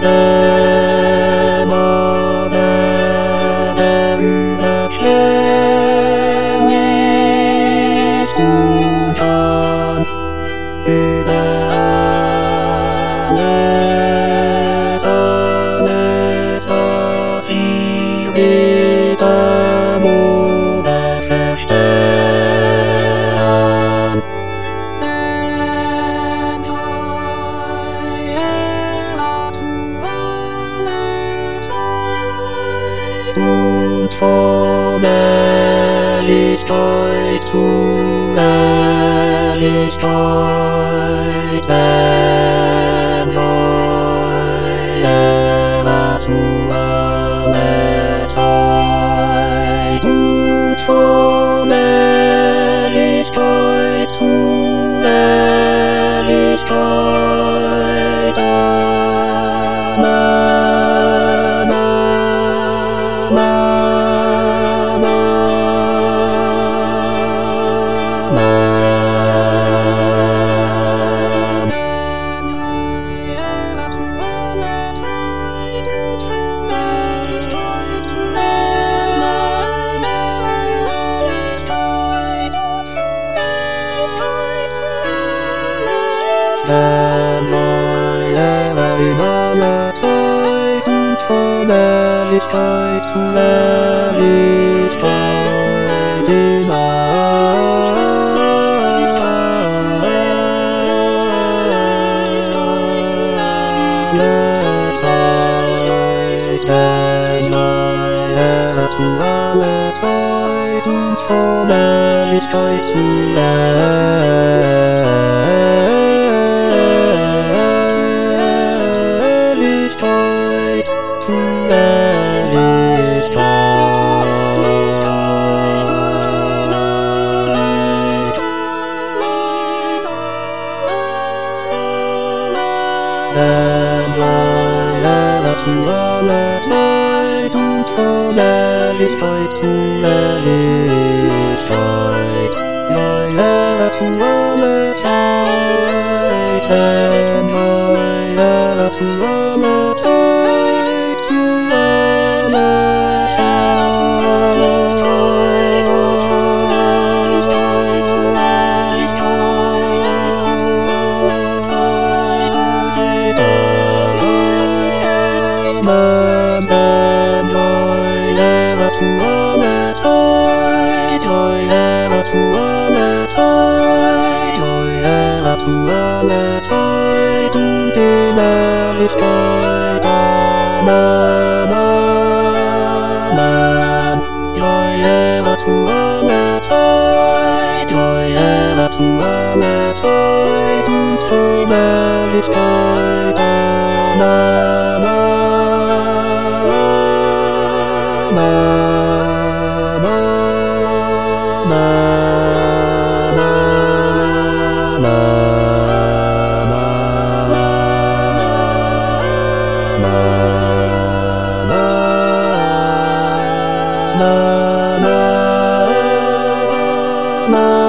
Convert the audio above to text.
Und von Ehrlichkeit zu Ehrlichkeit, er soll zu aller Zeit. Und von Ehrlichkeit zu Ehrlichkeit, er soll in aller Zeit und von Ehrlichkeit zu Ehrlichkeit in aller Zeit. Er soll zu aller Zeit und von Ehrlichkeit zu zu aller Zeit und von Ehrlichkeit zu Ehrlichkeit. Soll zu aller Zeit, soll zu aller Zeit, zu aller zu aller Zeit und in Ehrlichkeit. Amen. Zu aller Zeit, zu aller Zeit und in Ehrlichkeit. Na